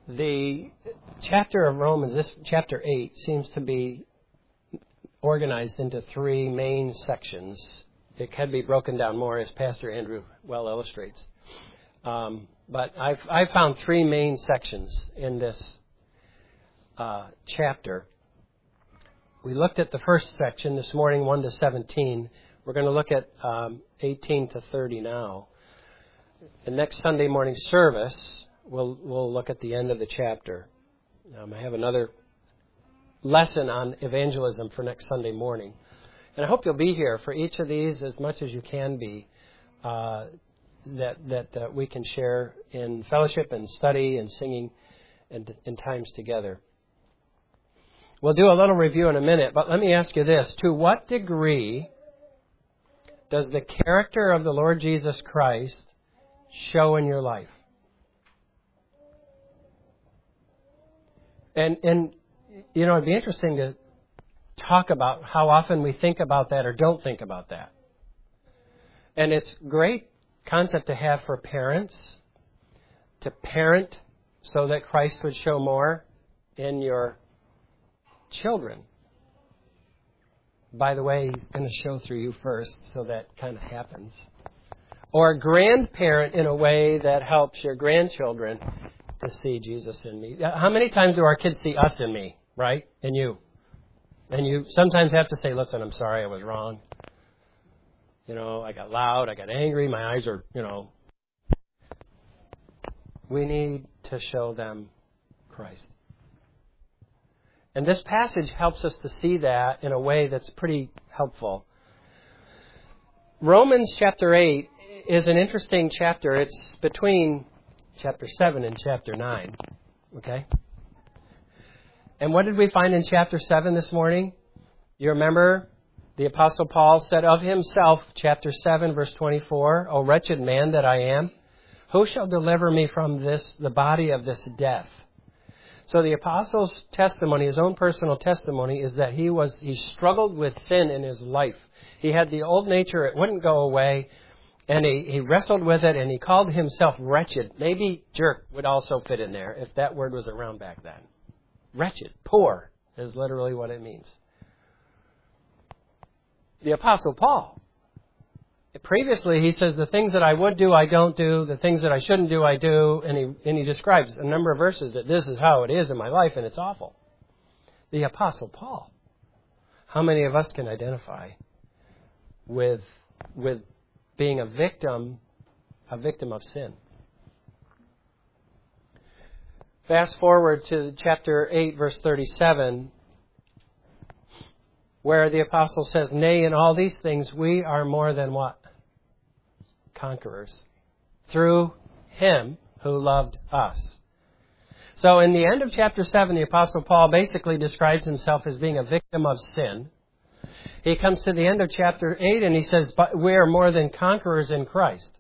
The chapter of Romans, this chapter 8, seems to be organized into three main sections. It can be broken down more, as Pastor Andrew well illustrates. But I've found three main sections in this chapter. We looked at the first section this morning, 1 to 17. We're going to look at 18 to 30 now. The next Sunday morning service, we'll look at the end of the chapter. I have another lesson on evangelism for next Sunday morning. And I hope you'll be here for each of these as much as you can be, that we can share in fellowship and study and singing and times together. We'll do a little review in a minute, but let me ask you this. To what degree does the character of the Lord Jesus Christ show in your life? And you know, it'd be interesting to talk about how often we think about that or don't think about that. And it's a great concept to have for parents, to parent so that Christ would show more in your children. By the way, He's going to show through you first, so that kind of happens. Or grandparent in a way that helps your grandchildren to see Jesus in me. How many times do our kids see us in me, right? In you. And you sometimes have to say, listen, I'm sorry, I was wrong. You know, I got loud, I got angry, my eyes are, We need to show them Christ. And this passage helps us to see that in a way that's pretty helpful. Romans chapter 8 is an interesting chapter. It's between chapter 7 and chapter 9. Okay? And what did we find in chapter 7 this morning? You remember the Apostle Paul said of himself, chapter 7, verse 24, O wretched man that I am, who shall deliver me from the body of this death? So the Apostle's testimony, his own personal testimony, is that he struggled with sin in his life. He had the old nature, it wouldn't go away. And he wrestled with it, and he called himself wretched. Maybe jerk would also fit in there, if that word was around back then. Wretched, poor, is literally what it means. The Apostle Paul, previously he says, the things that I would do, I don't do. The things that I shouldn't do, I do. And he describes a number of verses that this is how it is in my life, and it's awful. The Apostle Paul. How many of us can identify with being a victim of sin? Fast forward to chapter 8, verse 37, where the apostle says, nay, in all these things we are more than what? Conquerors. Through Him who loved us. So in the end of chapter 7, the apostle Paul basically describes himself as being a victim of sin. He comes to the end of chapter 8 and he says, but we are more than conquerors in Christ.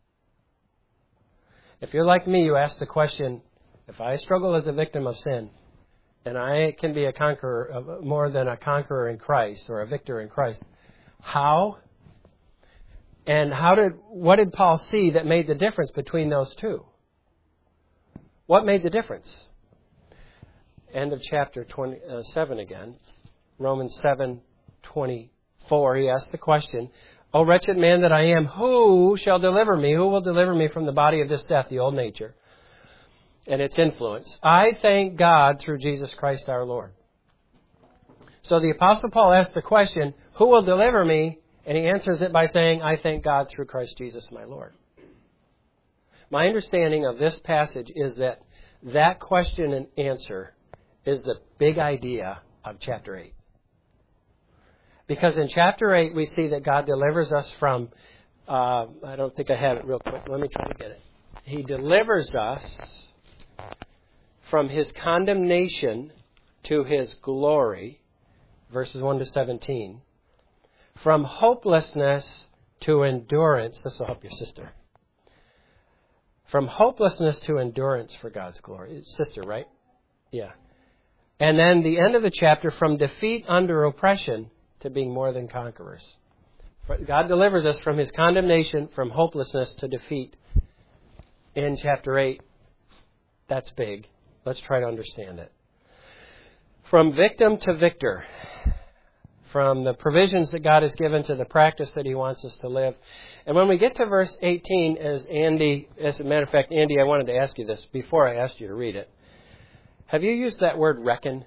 If you're like me, you ask the question, if I struggle as a victim of sin, and I can be a conqueror, more than a conqueror in Christ, or a victor in Christ, how? And what did Paul see that made the difference between those two? What made the difference? End of chapter 7 again, Romans 7:24, he asks the question, O wretched man that I am, who shall deliver me? Who will deliver me from the body of this death, the old nature, and its influence? I thank God through Jesus Christ our Lord. So the Apostle Paul asks the question, who will deliver me? And he answers it by saying, I thank God through Christ Jesus my Lord. My understanding of this passage is that question and answer is the big idea of chapter 8. Because in chapter 8 we see that God delivers us from, I don't think I have it real quick. Let me try to get it. He delivers us from His condemnation to His glory, verses 1 to 17. From hopelessness to endurance. This will help your sister. From hopelessness to endurance for God's glory. It's sister, right? Yeah. And then the end of the chapter, from defeat under oppression to being more than conquerors. God delivers us from His condemnation, from hopelessness to defeat. In chapter 8, that's big. Let's try to understand it. From victim to victor. From the provisions that God has given to the practice that He wants us to live. And when we get to verse 18, as a matter of fact, Andy, I wanted to ask you this before I asked you to read it. Have you used that word reckon?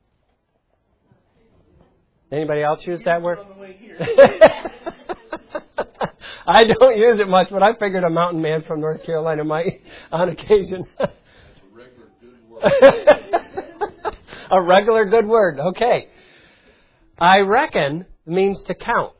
Anybody else use that word? I don't use it much, but I figured a mountain man from North Carolina might on occasion. That's a regular good word. A regular good word. Okay. I reckon means to count.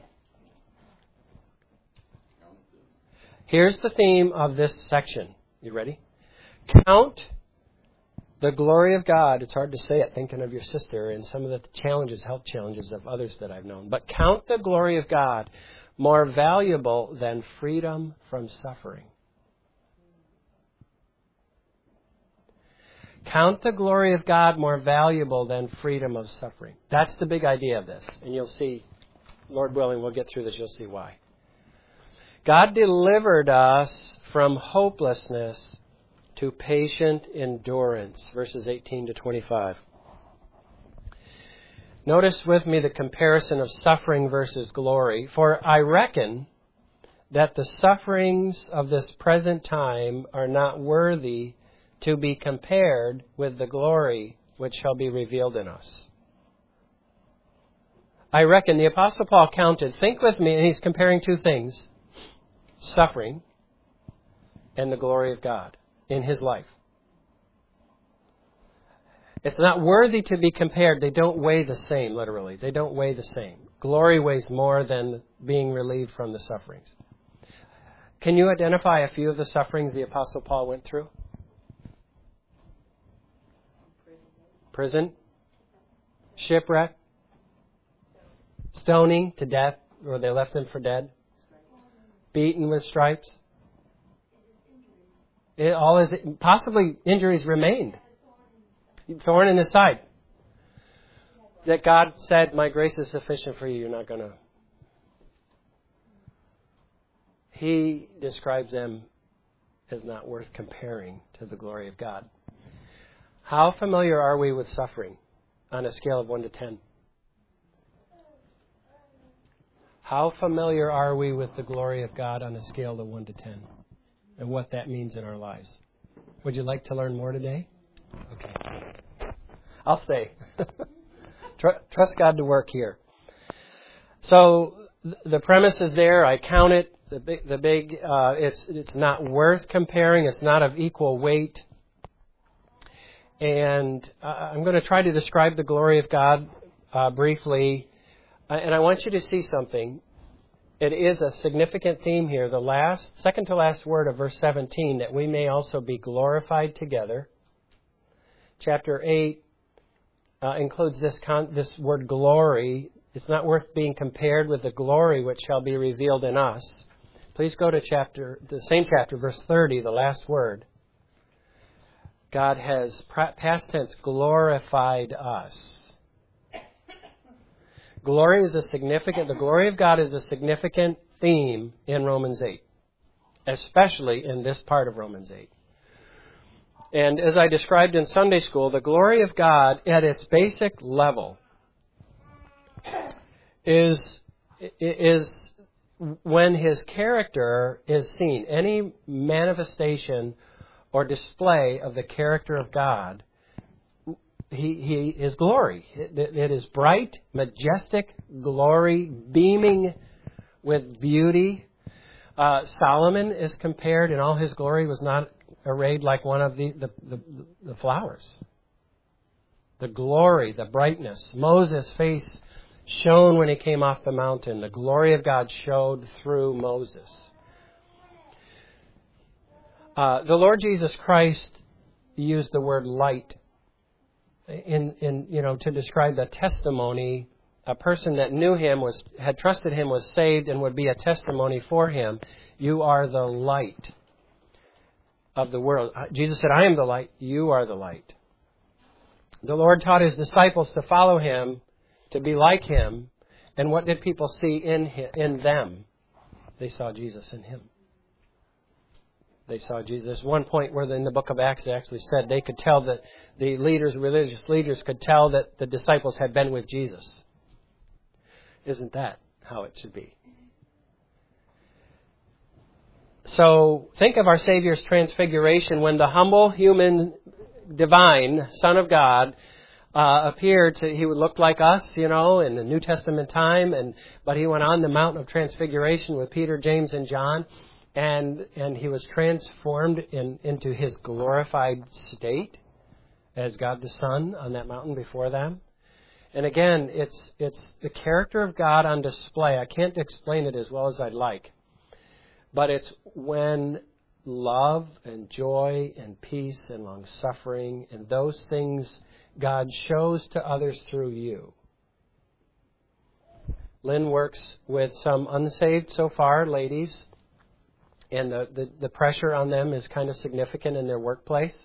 Here's the theme of this section. You ready? Count the glory of God. It's hard to say it thinking of your sister and some of the challenges, health challenges of others that I've known. But count the glory of God more valuable than freedom from suffering. Count the glory of God more valuable than freedom of suffering. That's the big idea of this. And you'll see, Lord willing, we'll get through this. You'll see why. God delivered us from hopelessness to patient endurance. Verses 18 to 25. Notice with me the comparison of suffering versus glory. For I reckon that the sufferings of this present time are not worthy to be compared with the glory which shall be revealed in us. I reckon the Apostle Paul counted, think with me, and he's comparing two things, suffering and the glory of God in his life. It's not worthy to be compared. They don't weigh the same, literally. They don't weigh the same. Glory weighs more than being relieved from the sufferings. Can you identify a few of the sufferings the Apostle Paul went through? Prison, shipwreck, stoning to death, or they left him for dead, beaten with stripes. Possibly injuries remained. Thorn in his side. That God said, my grace is sufficient for you. You're not going to. He describes them as not worth comparing to the glory of God. How familiar are we with suffering on a scale of 1 to 10? How familiar are we with the glory of God on a scale of 1 to 10? And what that means in our lives? Would you like to learn more today? Okay. I'll stay. Trust God to work here. So the premise is there. I count it. It's not worth comparing. It's not of equal weight. And I'm going to try to describe the glory of God briefly. And I want you to see something. It is a significant theme here. The second to last word of verse 17, that we may also be glorified together. Chapter 8 includes this word glory. It's not worth being compared with the glory which shall be revealed in us. Please go to the same chapter, verse 30, the last word. God has, past tense, glorified us. The glory of God is a significant theme in Romans 8, especially in this part of Romans 8. And as I described in Sunday school, the glory of God at its basic level is when His character is seen. Any manifestation or display of the character of God, He is glory. It is bright, majestic glory, beaming with beauty. Solomon is compared in all his glory, was not arrayed like one of the flowers. The glory, the brightness. Moses' face shone when he came off the mountain. The glory of God showed through Moses. The Lord Jesus Christ used the word light to describe the testimony. A person that knew Him, had trusted Him, was saved, and would be a testimony for Him. You are the light of the world. Jesus said, I am the light. You are the light. The Lord taught His disciples to follow Him, to be like Him. And what did people see in them? They saw Jesus in Him. They saw Jesus. There's one point where in the book of Acts it actually said they could tell that the religious leaders could tell that the disciples had been with Jesus. Isn't that how it should be? So think of our Savior's transfiguration when the humble human divine Son of God appeared. He would look like us, in the New Testament time, but he went on the Mount of Transfiguration with Peter, James, and John, and he was transformed into his glorified state as God the Son on that mountain before them. And again, it's the character of God on display. I can't explain it as well as I'd like. But it's when love and joy and peace and long-suffering and those things God shows to others through you. Lynn works with some unsaved so far, ladies, and the pressure on them is kind of significant in their workplace.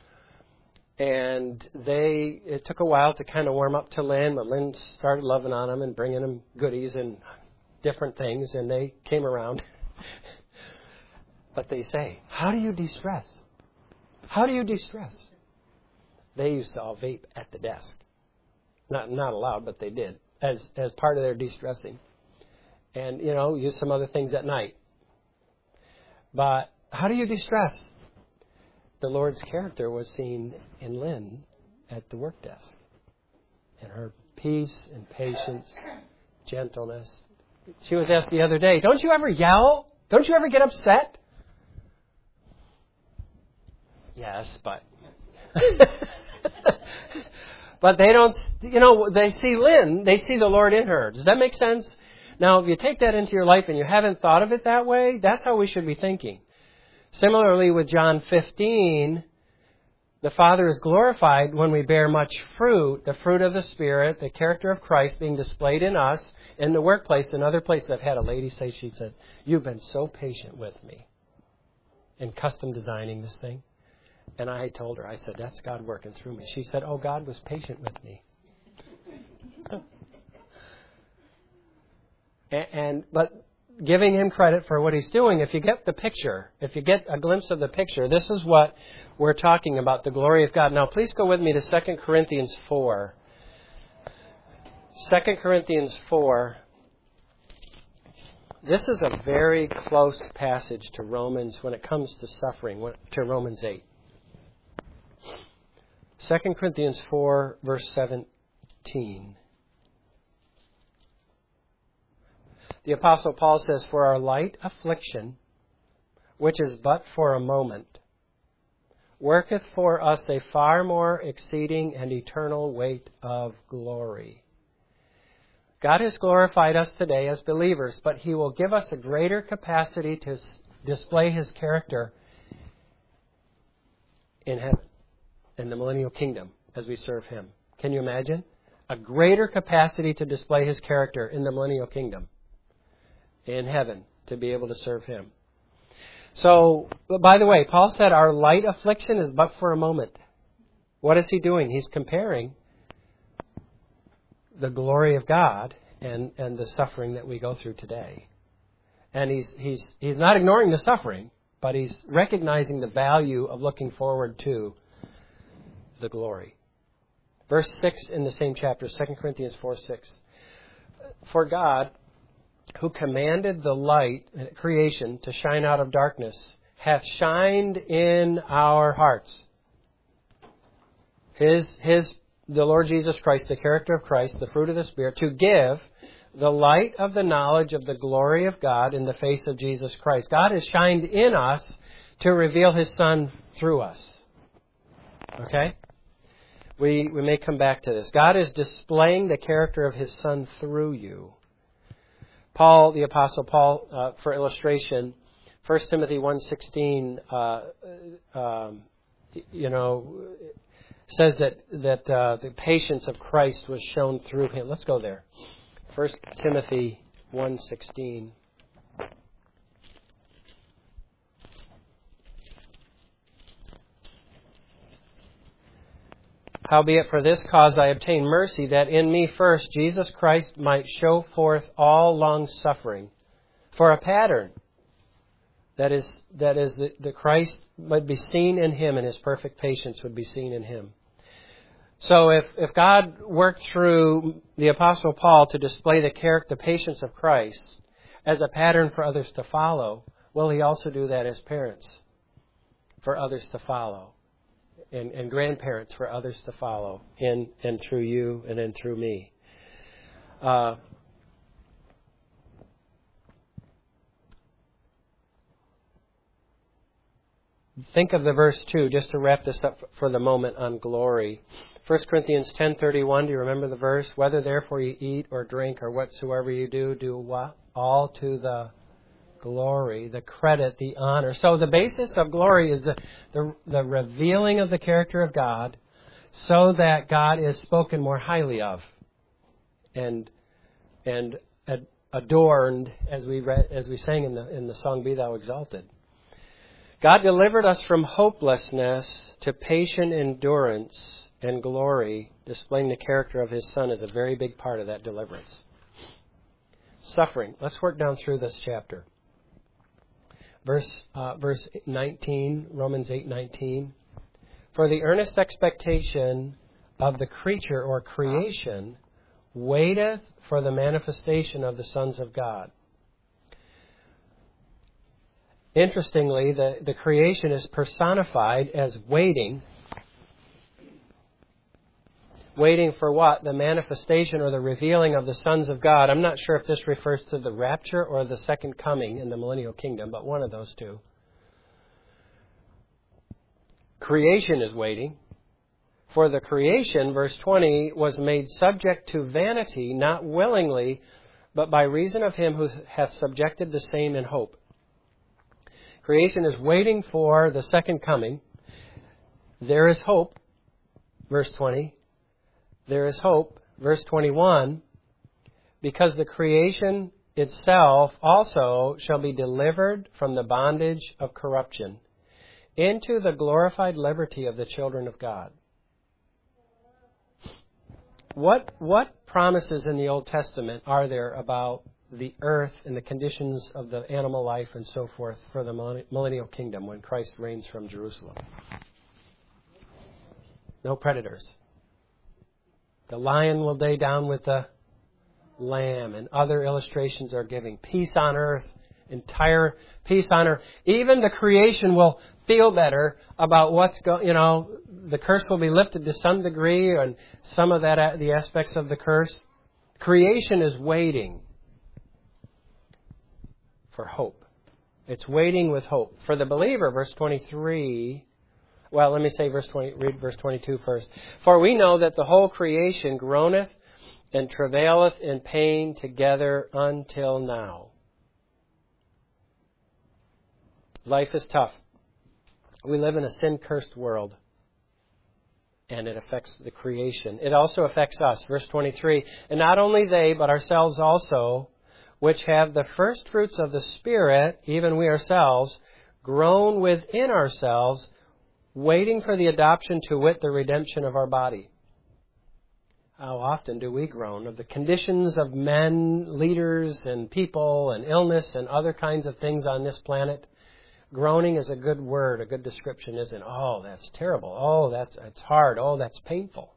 And it took a while to kind of warm up to Lynn, but Lynn started loving on them and bringing them goodies and different things, and they came around. But they say, how do you de-stress? How do you de-stress? They used to all vape at the desk. Not allowed, but they did, as part of their de-stressing. And, use some other things at night. But how do you de-stress? The Lord's character was seen in Lynn at the work desk. And her peace and patience, gentleness. She was asked the other day, don't you ever yell? Don't you ever get upset? Yes, but... But they don't, they see Lynn, they see the Lord in her. Does that make sense? Now, if you take that into your life and you haven't thought of it that way, that's how we should be thinking. Similarly, with John 15, the Father is glorified when we bear much fruit, the fruit of the Spirit, the character of Christ being displayed in us, in the workplace, in other places. I've had a lady say, she said, you've been so patient with me in custom designing this thing. And I told her, I said, that's God working through me. She said, oh, God was patient with me. But giving him credit for what he's doing, if you get the picture, if you get a glimpse of the picture, this is what we're talking about, the glory of God. Now, please go with me to 2 Corinthians 4. 2 Corinthians 4. This is a very close passage to Romans when it comes to suffering, to Romans 8. 2 Corinthians 4, verse 17. The Apostle Paul says, for our light affliction, which is but for a moment, worketh for us a far more exceeding and eternal weight of glory. God has glorified us today as believers, but He will give us a greater capacity to display His character in heaven, in the millennial kingdom, as we serve Him. Can you imagine? A greater capacity to display His character in the millennial kingdom, in heaven, to be able to serve Him. So, by the way, Paul said our light affliction is but for a moment. What is he doing? He's comparing the glory of God and the suffering that we go through today. And he's not ignoring the suffering, but he's recognizing the value of looking forward to the glory. Verse 6 in the same chapter, 2 Corinthians 4:6. For God, who commanded the light, creation, to shine out of darkness, hath shined in our hearts. The Lord Jesus Christ, the character of Christ, the fruit of the Spirit, to give the light of the knowledge of the glory of God in the face of Jesus Christ. God has shined in us to reveal His Son through us. Okay? We may come back to this. God is displaying the character of His Son through you. Paul, the Apostle Paul, for illustration, 1 Timothy 1:16, says that the patience of Christ was shown through him. Let's go there. 1 Timothy 1:16. Howbeit for this cause I obtain mercy, that in me first Jesus Christ might show forth all long suffering, for a pattern That is the Christ would be seen in him, and his perfect patience would be seen in him. So if God worked through the Apostle Paul to display the patience of Christ as a pattern for others to follow, will he also do that as parents for others to follow, and grandparents for others to follow in and through you and in through me? Think of the verse 2, just to wrap this up for the moment, on glory. 1 Corinthians 10:31, do you remember the verse? Whether therefore you eat or drink or whatsoever you do what? All to the glory, the credit, the honor. So the basis of glory is the revealing of the character of God, so that God is spoken more highly of and adorned, as we sang in the song, Be Thou Exalted. God delivered us from hopelessness to patient endurance and glory, displaying the character of His Son is a very big part of that deliverance. Suffering. Let's work down through this chapter. Verse 19, Romans 8:19. For the earnest expectation of the creature or creation waiteth for the manifestation of the sons of God. Interestingly, the creation is personified as waiting. Waiting for what? The manifestation or the revealing of the sons of God. I'm not sure if this refers to the rapture or the second coming in the millennial kingdom, but one of those two. Creation is waiting. For the creation, verse 20, was made subject to vanity, not willingly, but by reason of Him who hath subjected the same in hope. Creation is waiting for the second coming. There is hope, verse 20. There is hope, verse 21, because the creation itself also shall be delivered from the bondage of corruption into the glorified liberty of the children of God. What promises in the Old Testament are there about the earth and the conditions of the animal life and so forth for the millennial kingdom when Christ reigns from Jerusalem? No predators. The lion will lay down with the lamb, and other illustrations are giving peace on earth, entire peace on earth. Even the creation will feel better about the curse will be lifted to some degree, and some of that, the aspects of the curse. Creation is waiting for hope. It's waiting with hope. For the believer, verse 23, well, let me say read verse 22 first. For we know that the whole creation groaneth and travaileth in pain together until now. Life is tough. We live in a sin-cursed world, and it affects the creation. It also affects us. Verse 23, and not only they, but ourselves also, which have the first fruits of the Spirit, even we ourselves, groan within ourselves, waiting for the adoption, to wit, the redemption of our body. How often do we groan of the conditions of men, leaders, and people, and illness, and other kinds of things on this planet? Groaning is a good word, a good description, isn't it? Oh, that's terrible. Oh, it's hard. Oh, that's painful.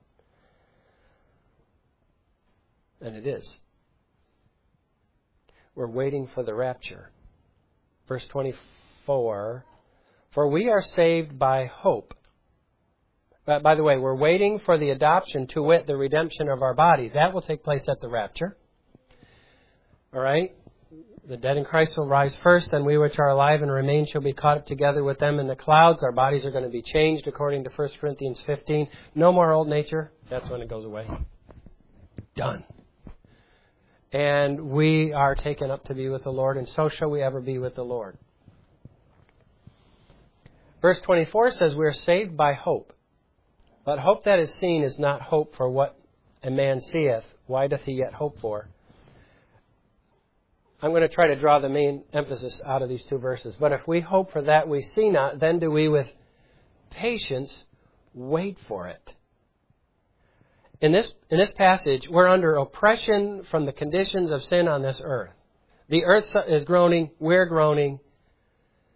And it is. We're waiting for the rapture. Verse 24, for we are saved by hope. But by the way, we're waiting for the adoption, to wit, the redemption of our body. That will take place at the rapture. All right? The dead in Christ will rise first, and we which are alive and remain shall be caught up together with them in the clouds. Our bodies are going to be changed according to 1 Corinthians 15. No more old nature. That's when it goes away. Done. And we are taken up to be with the Lord, and so shall we ever be with the Lord. Verse 24 says we are saved by hope. But hope that is seen is not hope for what a man seeth. Why doth he yet hope for? I'm going to try to draw the main emphasis out of these two verses. But if we hope for that we see not, then do we with patience wait for it. In this passage, we're under oppression from the conditions of sin on this earth. The earth is groaning, we're groaning.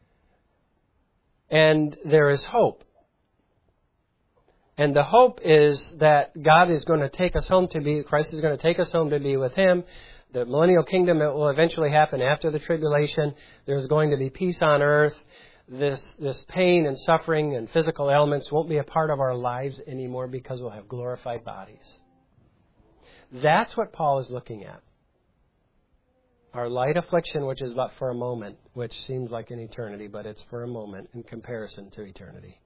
And there is hope. And the hope is that God is going to take us home to be, Christ is going to take us home to be with Him. The millennial kingdom will eventually happen after the tribulation. There's going to be peace on earth. This pain and suffering and physical ailments won't be a part of our lives anymore because we'll have glorified bodies. That's what Paul is looking at. Our light affliction, which is but for a moment, which seems like an eternity, but it's for a moment in comparison to eternity.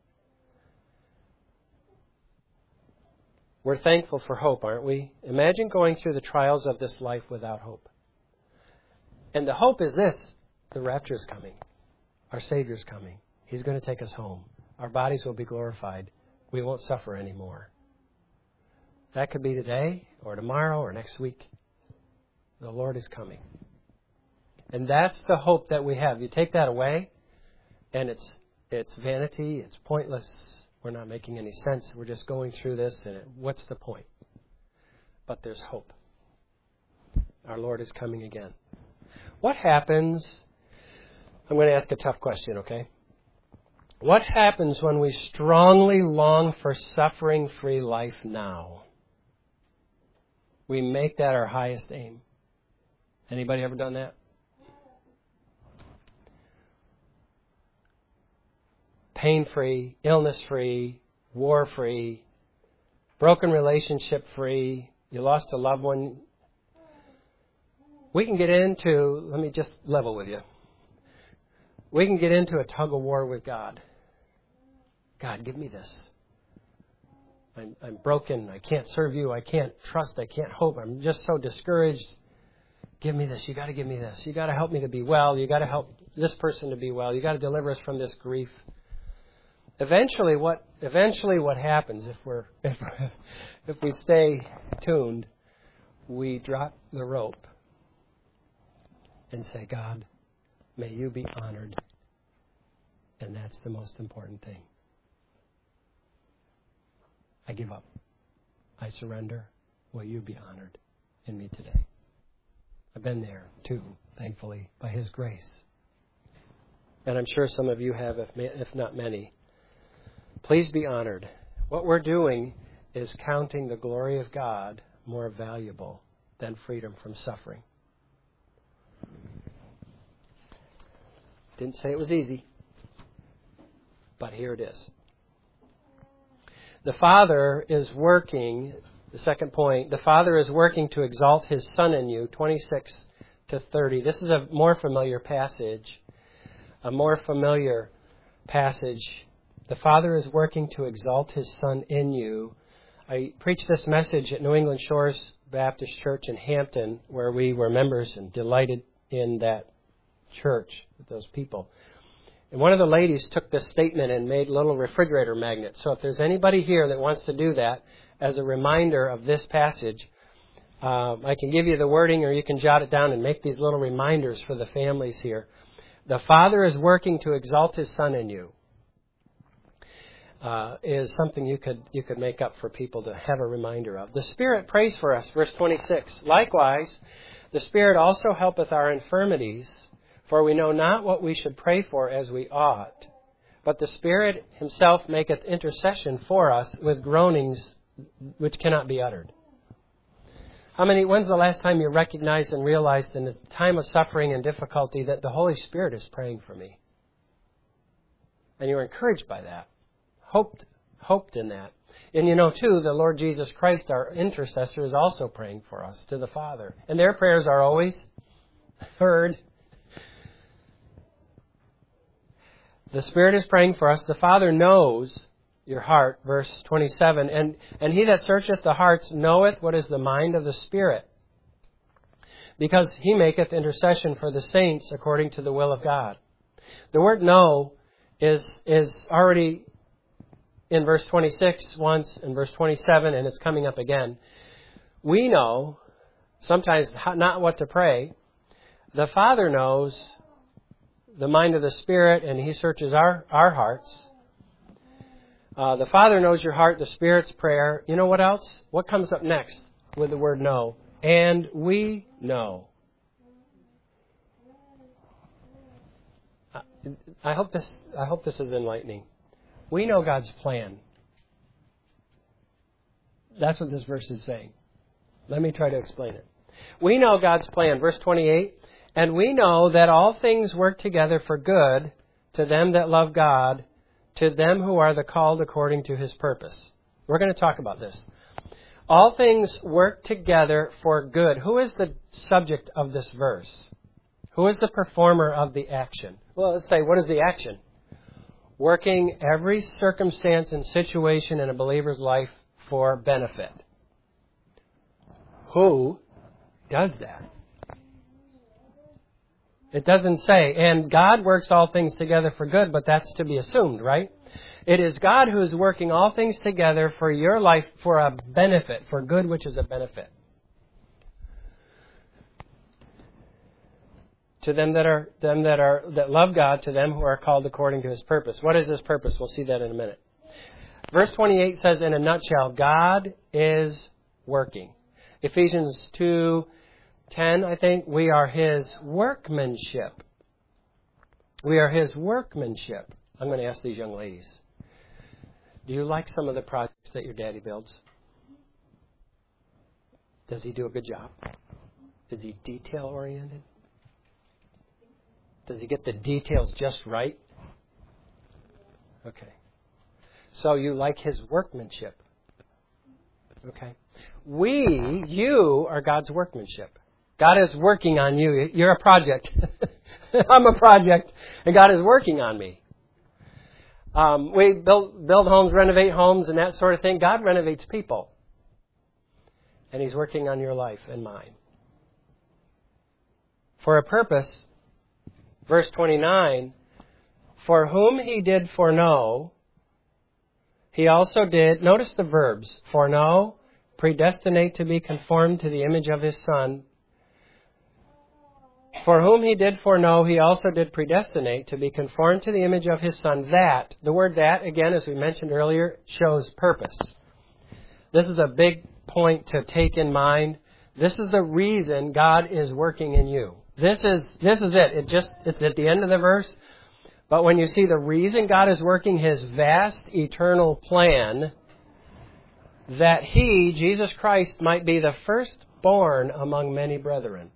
We're thankful for hope, aren't we? Imagine going through the trials of this life without hope. And the hope is this: the rapture is coming. Our Savior's coming. He's going to take us home. Our bodies will be glorified. We won't suffer anymore. That could be today or tomorrow or next week. The Lord is coming. And that's the hope that we have. You take that away, and it's vanity, it's pointless. We're not making any sense. We're just going through this, and what's the point? But there's hope. Our Lord is coming again. What happens? I'm going to ask a tough question, okay? What happens when we strongly long for suffering-free life now? We make that our highest aim. Anybody ever done that? Pain-free, illness-free, war-free, broken relationship-free, you lost a loved one. We can get into, let me just level with you. We can get into a tug of war with God. God, give me this. I'm broken. I can't serve you. I can't trust. I can't hope. I'm just so discouraged. Give me this. You got to give me this. You got to help me to be well. You got to help this person to be well. You got to deliver us from this grief. Eventually, what happens if we stay tuned, we drop the rope and say, God, may you be honored. And that's the most important thing. I give up. I surrender. Will you be honored in me today? I've been there too, thankfully, by His grace. And I'm sure some of you have, if not many. Please be honored. What we're doing is counting the glory of God more valuable than freedom from suffering. Didn't say it was easy, but here it is. The Father is working, the second point, the Father is working to exalt His Son in you, 26 to 30. This is a more familiar passage. The Father is working to exalt His Son in you. I preached this message at New England Shores Baptist Church in Hampton, where we were members and delighted in that church with those people. And one of the ladies took this statement and made little refrigerator magnets. So if there's anybody here that wants to do that as a reminder of this passage, I can give you the wording, or you can jot it down and make these little reminders for the families here. The Father is working to exalt His Son in you. Is something you could make up for people to have a reminder of. The Spirit prays for us, verse 26. Likewise, the Spirit also helpeth our infirmities, for we know not what we should pray for as we ought. But the Spirit Himself maketh intercession for us with groanings which cannot be uttered. When's the last time you recognized and realized in a time of suffering and difficulty that the Holy Spirit is praying for me? And you're encouraged by that. Hoped in that. And too, the Lord Jesus Christ, our intercessor, is also praying for us to the Father. And their prayers are always heard. The Spirit is praying for us. The Father knows your heart, verse 27. And He that searcheth the hearts knoweth what is the mind of the Spirit, because He maketh intercession for the saints according to the will of God. The word know is already in verse 26 once, in verse 27, and it's coming up again. We know sometimes not what to pray. The Father knows the mind of the Spirit, and He searches our hearts. The Father knows your heart, the Spirit's prayer. You know what else? What comes up next with the word know? And we know. I hope this is enlightening. We know God's plan. That's what this verse is saying. Let me try to explain it. We know God's plan. Verse 28, and we know that all things work together for good to them that love God, to them who are the called according to His purpose. We're going to talk about this. All things work together for good. Who is the subject of this verse? Who is the performer of the action? Well, let's say, what is the action? Working every circumstance and situation in a believer's life for benefit. Who does that? It doesn't say, and God works all things together for good, but that's to be assumed, right? It is God who is working all things together for your life for a benefit, for good which is a benefit. To them that love God, to them who are called according to His purpose. What is His purpose? We'll see that in a minute. Verse 28 says, in a nutshell, God is working. Ephesians 2:10, I think, we are His workmanship. We are His workmanship. I'm going to ask these young ladies. Do you like some of the projects that your daddy builds? Does he do a good job? Is he detail-oriented? Does he get the details just right? Okay. So you like his workmanship. Okay. You are God's workmanship. God is working on you. You're a project. I'm a project. And God is working on me. We build homes, renovate homes, and that sort of thing. God renovates people. And He's working on your life and mine. For a purpose, verse 29, for whom He did foreknow, He also did, notice the verbs, foreknow, predestinate to be conformed to the image of His Son. For whom He did foreknow, He also did predestinate to be conformed to the image of His Son. That, the word that, again, as we mentioned earlier, shows purpose. This is a big point to take in mind. This is the reason God is working in you. This is it. It's at the end of the verse. But when you see the reason God is working His vast eternal plan, that He, Jesus Christ, might be the firstborn among many brethren.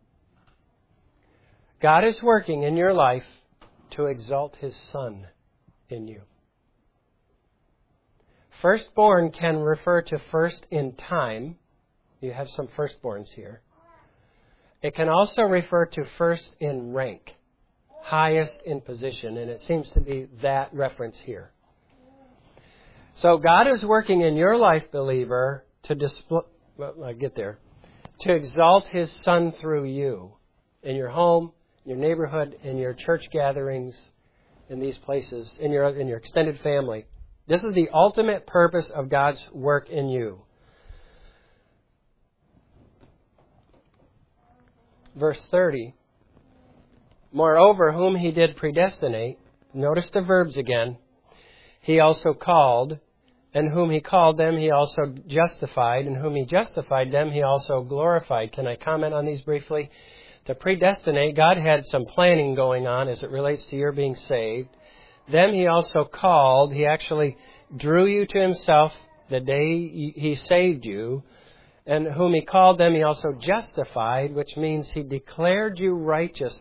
God is working in your life to exalt His Son in you. Firstborn can refer to first in time. You have some firstborns here. It can also refer to first in rank, highest in position, and it seems to be that reference here. So God is working in your life, believer, to exalt His Son through you in your home, your neighborhood, in your church gatherings, in these places, in your extended family. This is the ultimate purpose of God's work in you. Verse 30, moreover, whom He did predestinate, notice the verbs again, He also called, and whom He called them He also justified, and whom He justified them He also glorified. Can I comment on these briefly? To predestinate, God had some planning going on as it relates to your being saved. Them He also called. He actually drew you to Himself the day He saved you. And whom He called them He also justified, which means He declared you righteous.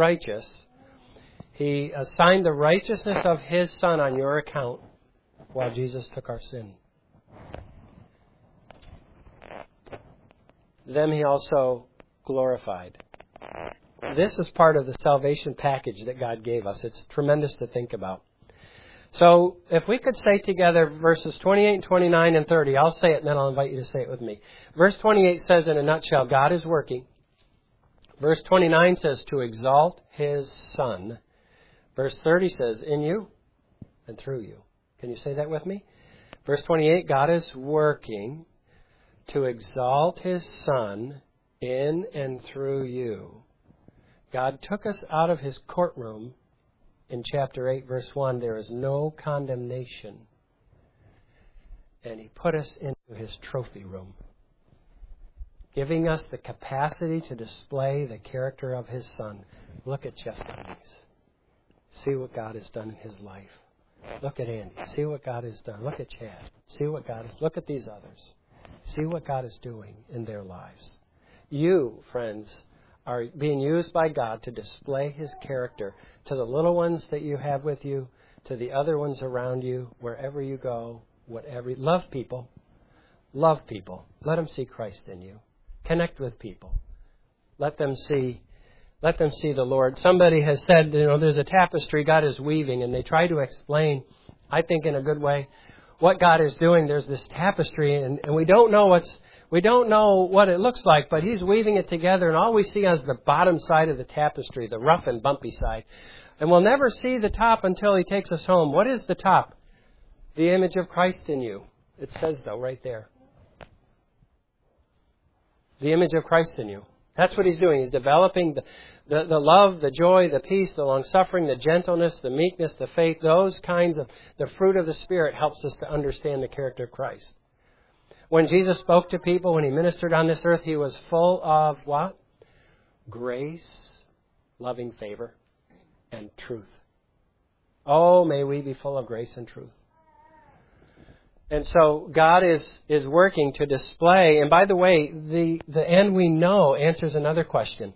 He assigned the righteousness of His Son on your account while Jesus took our sin. Them He also glorified. This is part of the salvation package that God gave us. It's tremendous to think about. So if we could say together verses 28, 29, and 30, I'll say it and then I'll invite you to say it with me. Verse 28 says in a nutshell, God is working. Verse 29 says to exalt His Son. Verse 30 says in you and through you. Can you say that with me? Verse 28, God is working to exalt His Son in and through you. God took us out of His courtroom. In chapter 8, verse 1, there is no condemnation. And He put us into His trophy room, giving us the capacity to display the character of His Son. Look at Jeff Davies. See what God has done in his life. Look at Andy. See what God has done. Look at Chad. See what God has. Look at these others. See what God is doing in their lives. You, friends, are being used by God to display his character to the little ones that you have with you, to the other ones around you, wherever you go, whatever. Love people. Love people. Let them see Christ in you. Connect with people. Let them see the Lord. Somebody has said, there's a tapestry God is weaving, and they try to explain, I think in a good way, what God is doing. There's this tapestry, and we don't know what it looks like, but he's weaving it together, and all we see is the bottom side of the tapestry, the rough and bumpy side. And we'll never see the top until he takes us home. What is the top? The image of Christ in you. It says, though, right there. The image of Christ in you. That's what he's doing. He's developing the love, the joy, the peace, the long-suffering, the gentleness, the meekness, the faith. Those kinds of, the fruit of the Spirit helps us to understand the character of Christ. When Jesus spoke to people, when he ministered on this earth, he was full of what? Grace, loving favor, and truth. Oh, may we be full of grace and truth. And so God is working to display. And by the way, the end we know answers another question.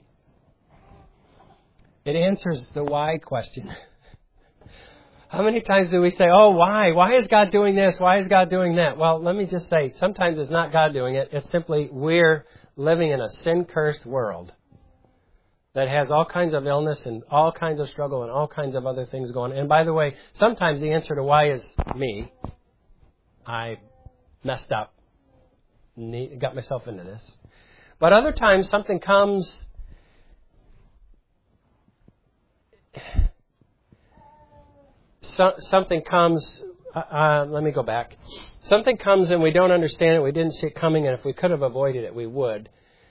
It answers the why question. How many times do we say, oh, why? Why is God doing this? Why is God doing that? Well, let me just say, sometimes it's not God doing it. It's simply we're living in a sin-cursed world that has all kinds of illness and all kinds of struggle and all kinds of other things going on. And by the way, sometimes the answer to why is me. I messed up, got myself into this. But other times something comes, let me go back. Something comes and we don't understand it, we didn't see it coming, and if we could have avoided it, we would.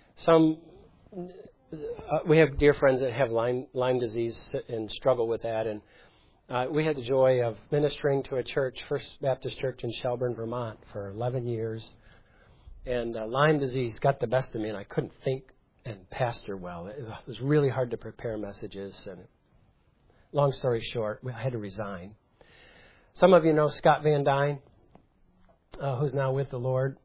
We have dear friends that have Lyme disease and struggle with that, and we had the joy of ministering to a church, First Baptist Church in Shelburne, Vermont, for 11 years. And Lyme disease got the best of me, and I couldn't think and pastor well. It was really hard to prepare messages. And long story short, I had to resign. Some of you know Scott Van Dyne, who's now with the Lord.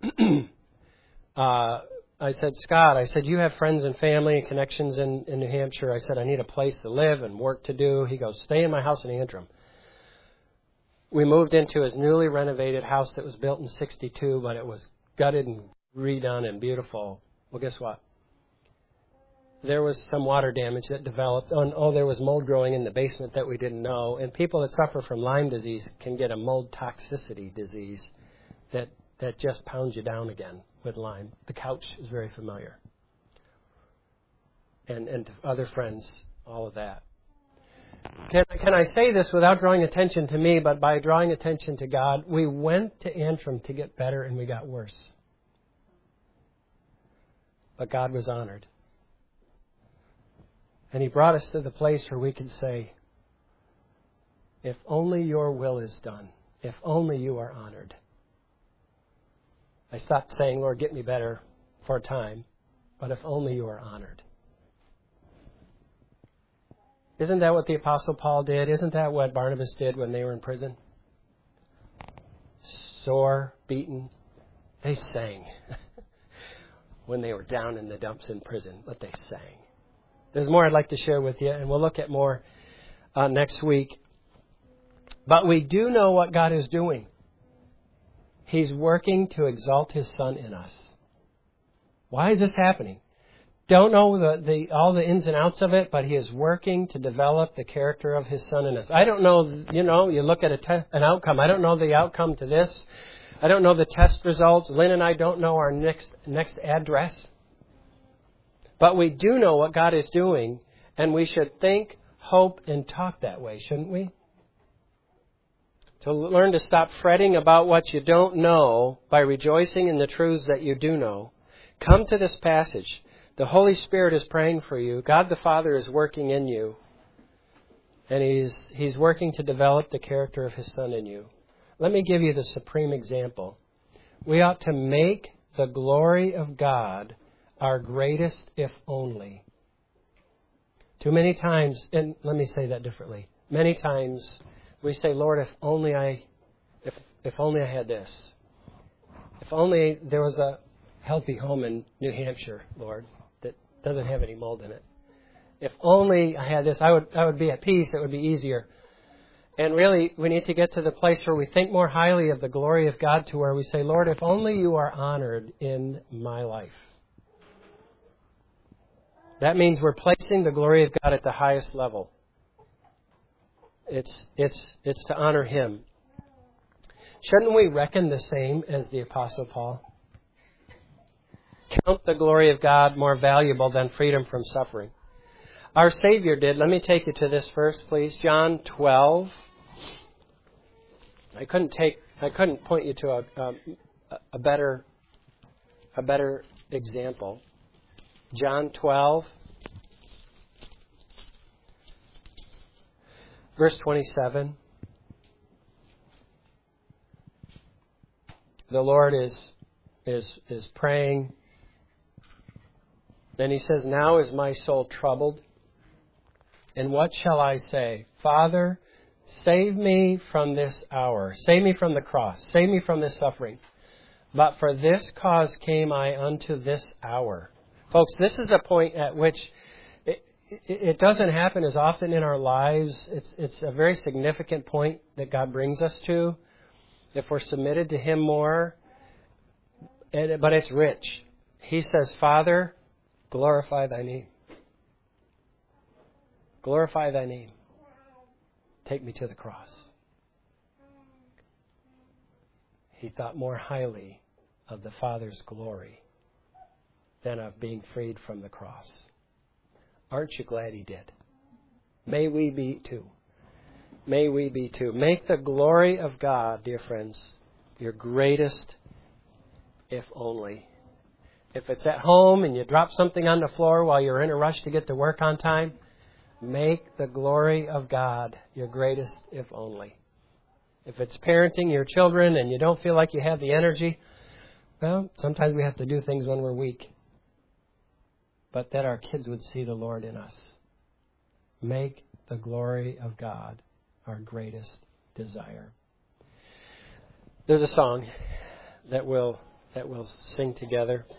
I said, Scott, you have friends and family and connections in New Hampshire. I said, I need a place to live and work to do. He goes, stay in my house in Antrim. We moved into his newly renovated house that was built in 1962, but it was gutted and redone and beautiful. Well, guess what? There was some water damage that developed. There was mold growing in the basement that we didn't know. And people that suffer from Lyme disease can get a mold toxicity disease that just pounds you down again. With Lyme. The couch is very familiar. And to other friends, all of that. Can I say this without drawing attention to me, but by drawing attention to God? We went to Antrim to get better and we got worse. But God was honored. And he brought us to the place where we could say, if only your will is done, if only you are honored. I stopped saying, Lord, get me better for a time, but if only you are honored. Isn't that what the Apostle Paul did? Isn't that what Barnabas did when they were in prison? Sore, beaten. They sang when they were down in the dumps in prison, but they sang. There's more I'd like to share with you, and we'll look at more next week. But we do know what God is doing. He's working to exalt his Son in us. Why is this happening? Don't know all the ins and outs of it, but he is working to develop the character of his Son in us. I don't know, you look at an outcome. I don't know the outcome to this. I don't know the test results. Lynn and I don't know our next address. But we do know what God is doing, and we should think, hope, and talk that way, shouldn't we? To learn to stop fretting about what you don't know by rejoicing in the truths that you do know. Come to this passage. The Holy Spirit is praying for you. God the Father is working in you. And He's working to develop the character of His Son in you. Let me give you the supreme example. We ought to make the glory of God our greatest if only. Too many times, and let me say that differently. Many times we say, Lord, if only I had this. If only there was a healthy home in New Hampshire, Lord, that doesn't have any mold in it. If only I had this, I would be at peace. It would be easier. And really, we need to get to the place where we think more highly of the glory of God, to where we say, Lord, if only you are honored in my life. That means we're placing the glory of God at the highest level. It's to honor Him. Shouldn't we reckon the same as the Apostle Paul? Count the glory of God more valuable than freedom from suffering. Our Savior did. Let me take you to this verse, please. John 12. I couldn't point you to a better example. John 12, verse 27. The Lord is praying. Then He says, "Now is my soul troubled. And what shall I say? Father, save me from this hour. Save me from the cross. Save me from this suffering. But for this cause came I unto this hour." Folks, this is a point at which it doesn't happen as often in our lives. It's a very significant point that God brings us to if we're submitted to Him more. But it's rich. He says, "Father, glorify thy name. Glorify thy name. Take me to the cross." He thought more highly of the Father's glory than of being freed from the cross. Aren't you glad He did? May we be too. May we be too. Make the glory of God, dear friends, your greatest if only. If it's at home and you drop something on the floor while you're in a rush to get to work on time, make the glory of God your greatest if only. If it's parenting your children and you don't feel like you have the energy, well, sometimes we have to do things when we're weak. But that our kids would see the Lord in us. Make the glory of God our greatest desire. There's a song that we'll sing together.